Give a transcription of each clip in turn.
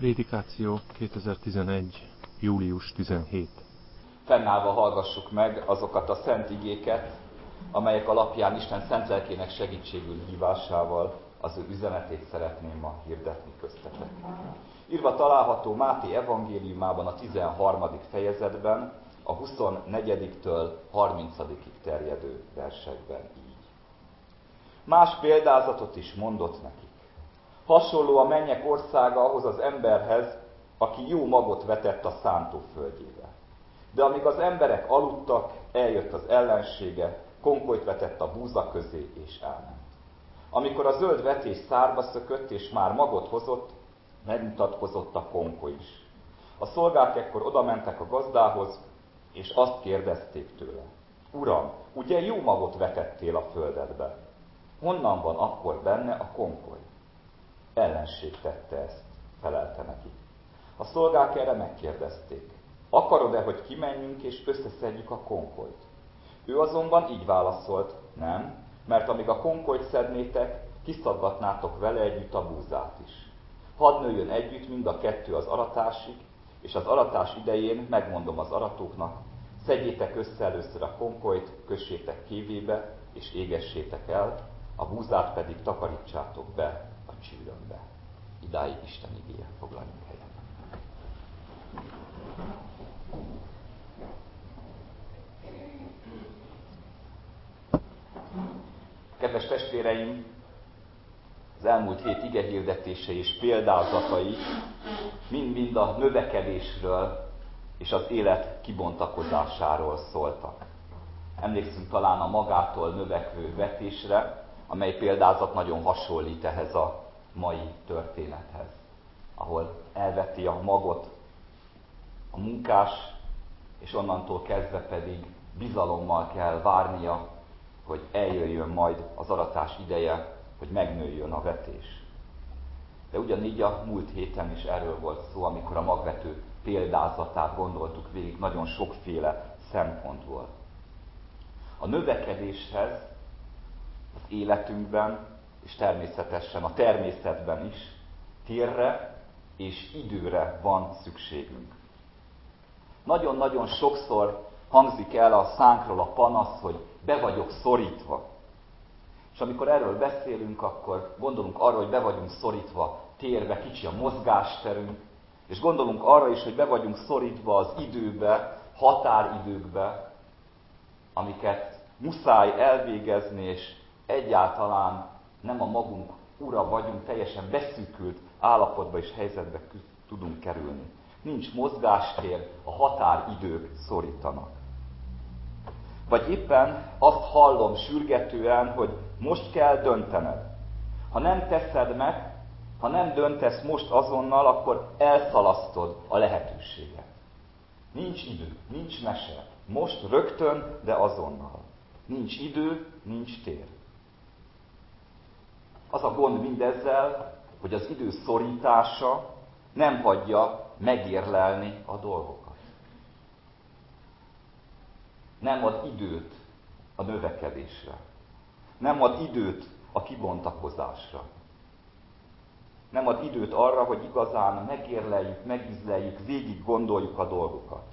Prédikáció 2011. július 17. Fennállva hallgassuk meg azokat a szent igéket, amelyek alapján Isten szent lelkének segítségül hívásával az ő üzenetét szeretném ma hirdetni köztetek. Írva található Máté evangéliumában a 13. fejezetben, a 24-től 30. terjedő versekben így. Más példázatot is mondott nekik. Hasonló a mennyek országa ahhoz az emberhez, aki jó magot vetett a szántóföldjébe. De amíg az emberek aludtak, eljött az ellensége, konkolyt vetett a búza közé és elment. Amikor a zöld vetés szárba szökött és már magot hozott, megmutatkozott a konkoly is. A szolgák ekkor odamentek a gazdához, és azt kérdezték tőle. Uram, ugye jó magot vetettél a földedbe? Honnan van akkor benne a konkoly? Ellenség tette ezt, felelte neki. A szolgák erre megkérdezték. Akarod-e, hogy kimenjünk és összeszedjük a konkolyt? Ő azonban így válaszolt, nem, mert amíg a konkolyt szednétek, kiszaggatnátok vele együtt a búzát is. Hadd nőjön együtt mind a kettő az aratásig, és az aratás idején megmondom az aratóknak, szedjétek össze először a konkolyt, kössétek kévébe, és égessétek el, a búzát pedig takarítsátok be a csűrömbe. Idáig Isten igéje, foglaljunk helyet. Kedves testvéreim, az elmúlt hét igehirdetései és példázatai mind-mind a növekedésről és az élet kibontakozásáról szóltak. Emlékszünk talán a magától növekvő vetésre, amely példázat nagyon hasonlít ehhez a mai történethez, ahol elveti a magot a munkás, és onnantól kezdve pedig bizalommal kell várnia, hogy eljöjjön majd az aratás ideje, hogy megnőjön a vetés. De ugyanígy a múlt héten is erről volt szó, amikor a magvető példázatát gondoltuk végig nagyon sokféle szempontból. A növekedéshez az életünkben, és természetesen a természetben is térre és időre van szükségünk. Nagyon-nagyon sokszor hangzik el a szánkról a panasz, hogy be vagyok szorítva. És amikor erről beszélünk, akkor gondolunk arra, hogy be vagyunk szorítva térbe, kicsi a mozgásterünk, és gondolunk arra is, hogy be vagyunk szorítva az időbe, határidőkbe, amiket muszáj elvégezni, és egyáltalán nem a magunk ura vagyunk, teljesen beszűkült állapotba és helyzetbe tudunk kerülni. Nincs mozgástér, a határidők szorítanak. Vagy éppen azt hallom sürgetően, hogy most kell döntened. Ha nem teszed meg, ha nem döntesz most azonnal, akkor elszalasztod a lehetőséget. Nincs idő, nincs mese. Most rögtön, de azonnal. Nincs idő, nincs tér. Az a gond mindezzel, hogy az idő szorítása nem hagyja megérlelni a dolgokat. Nem ad időt a növekedésre. Nem ad időt a kibontakozásra. Nem ad időt arra, hogy igazán megérleljük, megízleljük, végig gondoljuk a dolgokat.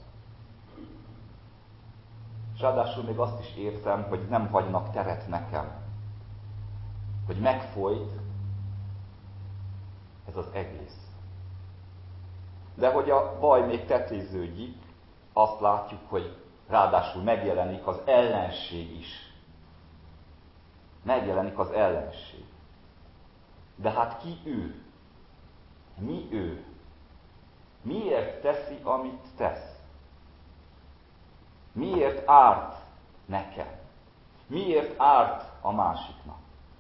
És ráadásul még azt is érzem, hogy nem hagynak teret nekem. Hogy megfolyt ez az egész. De hogy a baj még tetéződik, azt látjuk, hogy ráadásul megjelenik az ellenség is. Megjelenik az ellenség. De hát ki ő? Mi ő? Miért teszi, amit tesz? Miért árt nekem? Miért árt a másiknak?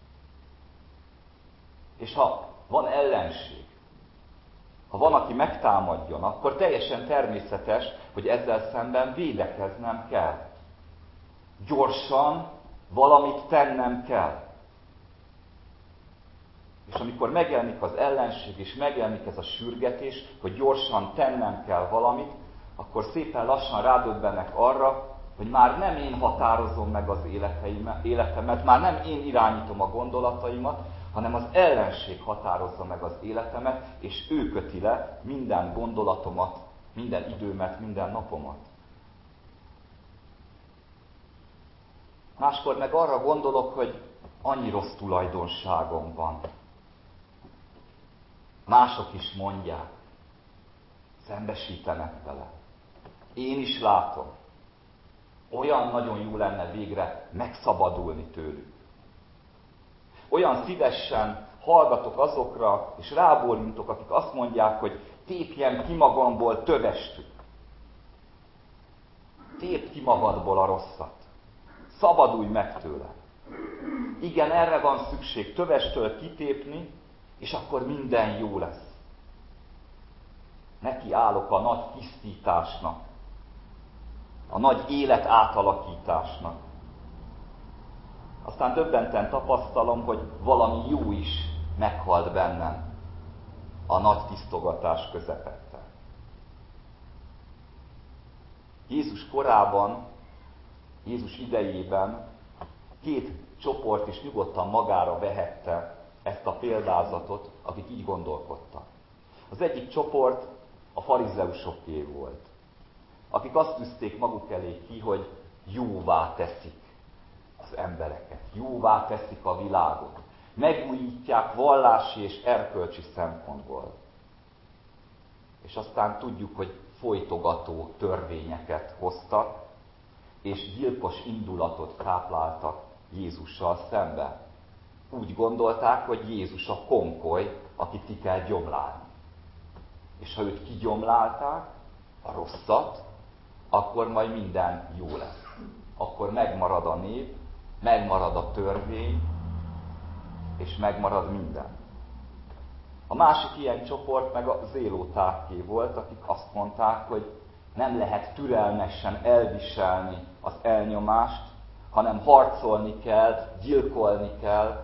És ha van ellenség, ha van, aki megtámadjon, akkor teljesen természetes, hogy ezzel szemben védekeznem kell. Gyorsan valamit tennem kell. És amikor megjelenik az ellenség, és megjelenik ez a sürgetés, hogy gyorsan tennem kell valamit, akkor szépen lassan rádöbbenek arra, hogy már nem én határozom meg az életemet, már nem én irányítom a gondolataimat, hanem az ellenség határozza meg az életemet, és ő köti le minden gondolatomat, minden időmet, minden napomat. Máskor meg arra gondolok, hogy annyi rossz tulajdonságom van. Mások is mondják, szembesítenek vele. Én is látom. Olyan nagyon jó lenne végre megszabadulni tőlük. Olyan szívesen hallgatok azokra, és rábólintok, akik azt mondják, hogy tépjem ki magamból tövestük. Tépd ki magadból a rosszat. Szabadulj meg tőle. Igen, erre van szükség, tövestől kitépni, és akkor minden jó lesz. Neki állok a nagy tisztításnak, a nagy élet átalakításnak. Aztán döbbenten tapasztalom, hogy valami jó is meghalt bennem a nagy tisztogatás közepette. Jézus korában, Jézus idejében 2 csoport is nyugodtan magára vehette ezt a példázatot, akik így gondolkodtak. Az egyik csoport a farizeusoké volt, akik azt tűzték maguk elé ki, hogy jóvá teszik az embereket, jóvá teszik a világot, megújítják vallási és erkölcsi szempontból. És aztán tudjuk, hogy folytogató törvényeket hoztak, és gyilkos indulatot tápláltak Jézussal szemben. Úgy gondolták, hogy Jézus a konkoly, akit ki kell gyomlálni. És ha őt kigyomlálták, a rosszat, akkor majd minden jó lesz. Akkor megmarad a nép, megmarad a törvény, és megmarad minden. A másik ilyen csoport meg a zélótáké volt, akik azt mondták, hogy nem lehet türelmesen elviselni az elnyomást, hanem harcolni kell, gyilkolni kell.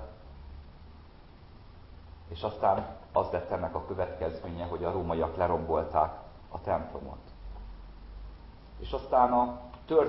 És aztán az lett ennek a következménye, hogy a rómaiak lerombolták a templomot. És aztán a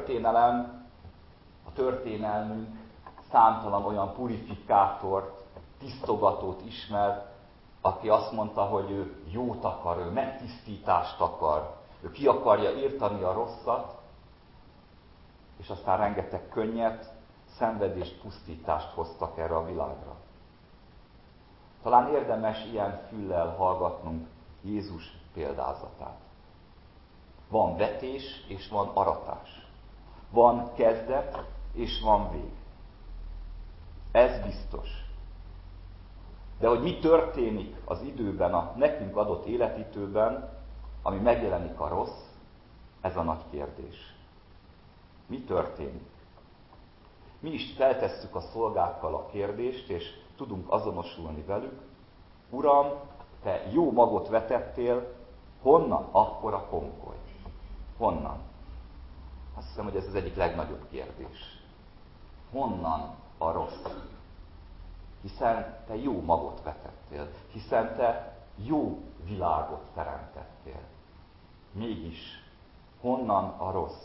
történelmünk számtalan olyan purifikátort, tisztogatót ismer, aki azt mondta, hogy ő jót akar, ő megtisztítást akar, ő ki akarja írtani a rosszat, és aztán rengeteg könnyet, szenvedést, pusztítást hoztak erre a világra. Talán érdemes ilyen füllel hallgatnunk Jézus példázatát. Van vetés, és van aratás. Van kezdet, és van vég. Ez biztos. De hogy mi történik az időben, a nekünk adott életidőben, ami megjelenik a rossz, ez a nagy kérdés. Mi történik? Mi is feltesszük a szolgákkal a kérdést, és tudunk azonosulni velük. Uram, te jó magot vetettél, honnan akkor a konkoly? Honnan? Azt hiszem, hogy ez az egyik legnagyobb kérdés. Honnan a rossz? Hiszen te jó magot vetettél, hiszen te jó világot teremtettél. Mégis, honnan a rossz?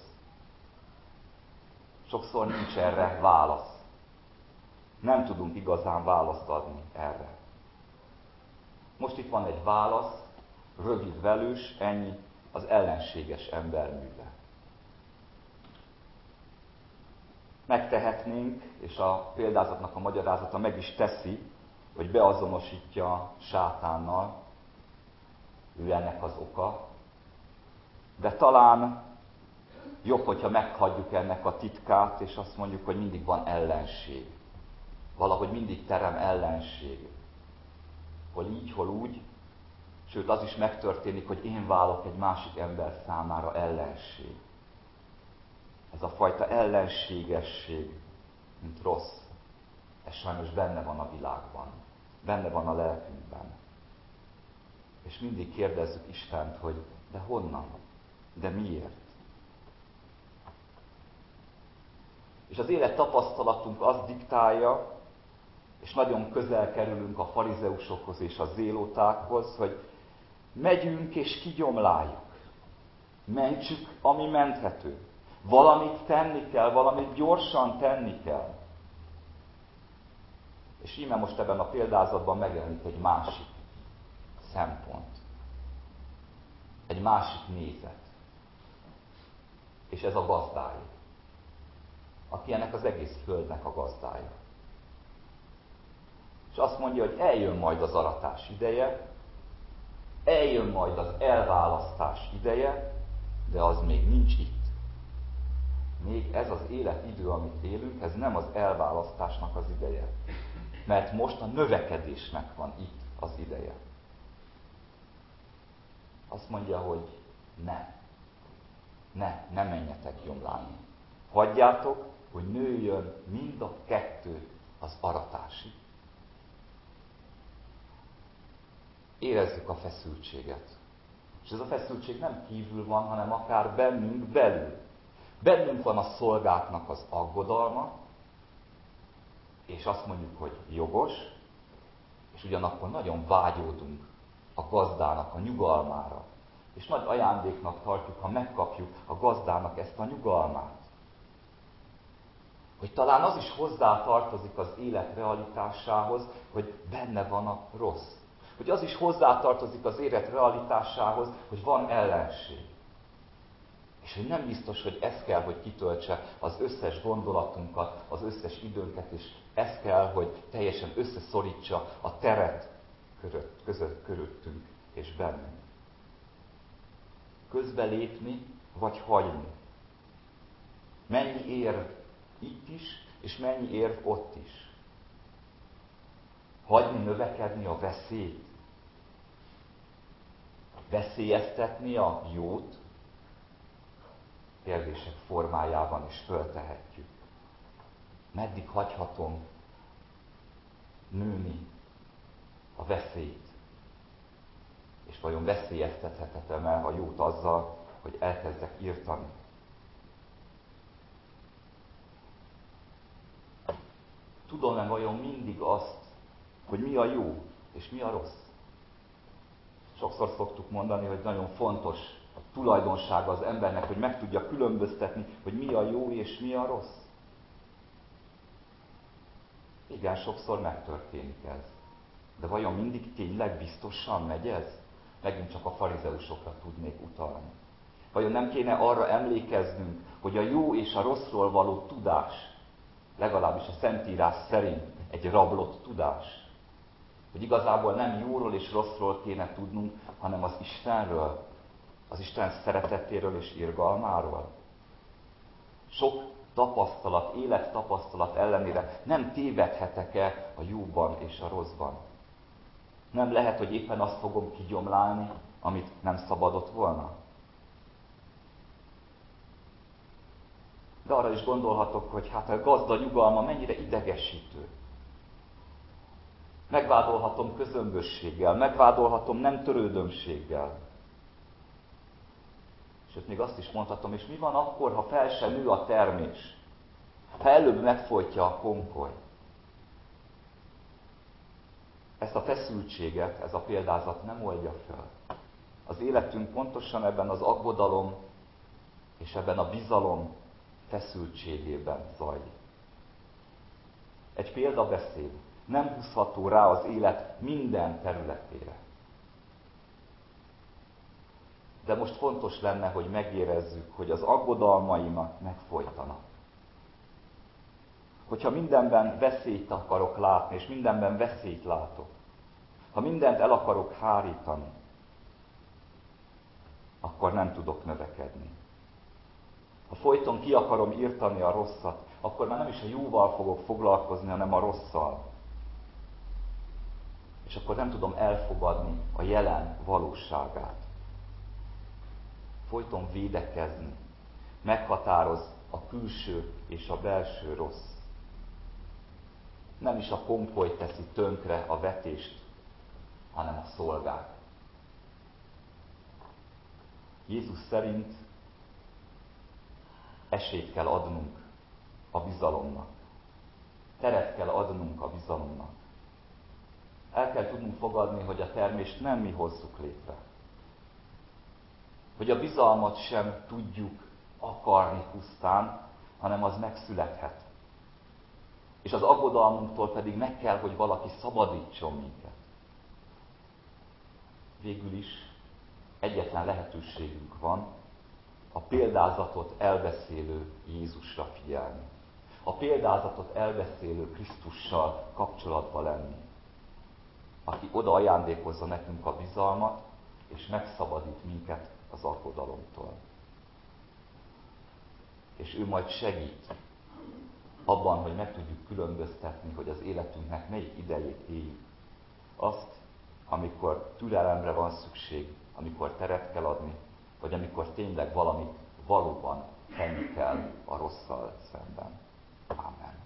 Sokszor nincs erre válasz. Nem tudunk igazán választ adni erre. Most itt van egy válasz, rövid, velős, ennyi, az ellenséges ember műve. Megtehetnénk, és a példázatnak a magyarázata meg is teszi, hogy beazonosítja sátánnal, ő ennek az oka, de talán jobb, hogyha meghagyjuk ennek a titkát, és azt mondjuk, hogy mindig van ellenség. Valahogy mindig terem ellenség. Hol így, hol úgy. Sőt, az is megtörténik, hogy én válok egy másik ember számára ellenség. Ez a fajta ellenségesség, mint rossz, ez sajnos benne van a világban. Benne van a lelkünkben. És mindig kérdezzük Istent, hogy de honnan? De miért? És az élet tapasztalatunk azt diktálja, és nagyon közel kerülünk a farizeusokhoz és a zélótákhoz, hogy megyünk és kigyomláljuk. Mentsük, ami menthető. Valamit tenni kell, valamit gyorsan tenni kell. És íme most ebben a példázatban megjelenik egy másik szempont. Egy másik nézet. És ez a gazdája. Aki ennek az egész földnek a gazdája. És azt mondja, hogy eljön majd az aratás ideje, eljön majd az elválasztás ideje, de az még nincs itt. Még ez az életidő, amit élünk, ez nem az elválasztásnak az ideje. Mert most a növekedésnek van itt az ideje. Azt mondja, hogy ne menjetek gyomlálni. Hagyjátok, hogy nőjön mind a kettő az aratásig. Érezzük a feszültséget. És ez a feszültség nem kívül van, hanem akár bennünk belül. Bennünk van a szolgáknak az aggodalma, és azt mondjuk, hogy jogos, és ugyanakkor nagyon vágyódunk a gazdának a nyugalmára. És nagy ajándéknak tartjuk, ha megkapjuk a gazdának ezt a nyugalmát. Hogy talán az is hozzá tartozik az élet realitásához, hogy benne van a rossz. Hogy az is hozzátartozik az élet realitásához, hogy van ellenség. És hogy nem biztos, hogy ez kell, hogy kitöltse az összes gondolatunkat, az összes időnket, és ez kell, hogy teljesen összeszorítsa a teret körülöttünk és bennünk. Közbelépni, vagy hagyni. Mennyi érv itt is, és mennyi érv ott is. Hagyni növekedni a veszélyt. Veszélyeztetni a jót, kérdések formájában is föltehetjük. Meddig hagyhatom nőni a veszélyt? És vajon veszélyeztethetem el a jót azzal, hogy elkezdek írtani? Tudom-e vajon mindig azt, hogy mi a jó és mi a rossz? Sokszor szoktuk mondani, hogy nagyon fontos a tulajdonsága az embernek, hogy meg tudja különböztetni, hogy mi a jó és mi a rossz. Igen, sokszor megtörténik ez. De vajon mindig tényleg biztosan megy ez? Megint csak a farizeusokra tudnék utalni. Vajon nem kéne arra emlékeznünk, hogy a jó és a rosszról való tudás, legalábbis a Szentírás szerint egy rablott tudás, hogy igazából nem jóról és rosszról kéne tudnunk, hanem az Istenről, az Isten szeretetéről és irgalmáról. Sok tapasztalat, élettapasztalat ellenére nem tévedhetek-e a jóban és a rosszban? Nem lehet, hogy éppen azt fogom kigyomlálni, amit nem szabadott volna? De arra is gondolhatok, hogy hát a gazda nyugalma mennyire idegesítő. Megvádolhatom közömbösséggel, megvádolhatom nem törődömséggel. Sőt, még azt is mondhatom, és mi van akkor, ha fel se nő a termés? Ha előbb megfojtja a konkoly? Ezt a feszültséget, ez a példázat nem oldja fel. Az életünk pontosan ebben az aggodalom és ebben a bizalom feszültségében zajlik. Egy példabeszéd nem húzható rá az élet minden területére. De most fontos lenne, hogy megérezzük, hogy az aggodalmaimat megfojtanak. Hogyha mindenben veszélyt akarok látni, és mindenben veszélyt látok, ha mindent el akarok hárítani, akkor nem tudok növekedni. Ha folyton ki akarom írtani a rosszat, akkor már nem is a jóval fogok foglalkozni, hanem a rosszal. És akkor nem tudom elfogadni a jelen valóságát. Folyton védekezni, meghatároz a külső és a belső rossz. Nem is a konkoly teszi tönkre a vetést, hanem a szolgák. Jézus szerint esélyt kell adnunk a bizalomnak. Teret kell adnunk a bizalomnak. El kell tudnunk fogadni, hogy a termést nem mi hozzuk létre. Hogy a bizalmat sem tudjuk akarni pusztán, hanem az megszülethet. És az aggodalmunktól pedig meg kell, hogy valaki szabadítson minket. Végül is egyetlen lehetőségünk van, a példázatot elbeszélő Jézusra figyelni. A példázatot elbeszélő Krisztussal kapcsolatba lenni, aki oda ajándékozza nekünk a bizalmat, és megszabadít minket az aggodalomtól. És ő majd segít abban, hogy meg tudjuk különböztetni, hogy az életünknek melyik idejét éljük. Azt, amikor türelemre van szükség, amikor teret kell adni, vagy amikor tényleg valamit valóban tenni kell a rosszal szemben. Amen.